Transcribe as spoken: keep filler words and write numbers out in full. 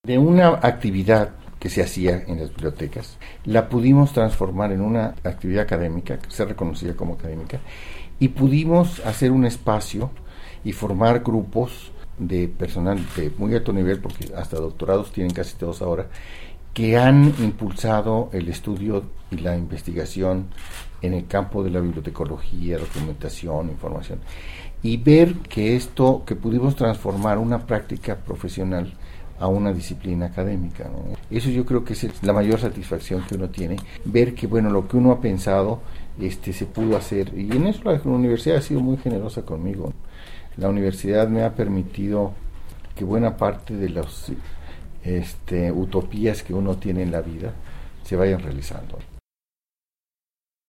De una actividad que se hacía en las bibliotecas, la pudimos transformar en una actividad académica, que se reconocía como académica, y pudimos hacer un espacio y formar grupos de personal de muy alto nivel, porque hasta doctorados tienen casi todos ahora, que han impulsado el estudio y la investigación en el campo de la bibliotecología, documentación, información, y ver que esto, que pudimos transformar una práctica profesional a una disciplina académica, ¿no? Eso yo creo que es la mayor satisfacción que uno tiene, ver que bueno, lo que uno ha pensado este, se pudo hacer, y en eso la, la universidad ha sido muy generosa conmigo. La universidad me ha permitido que buena parte de las este, utopías que uno tiene en la vida se vayan realizando.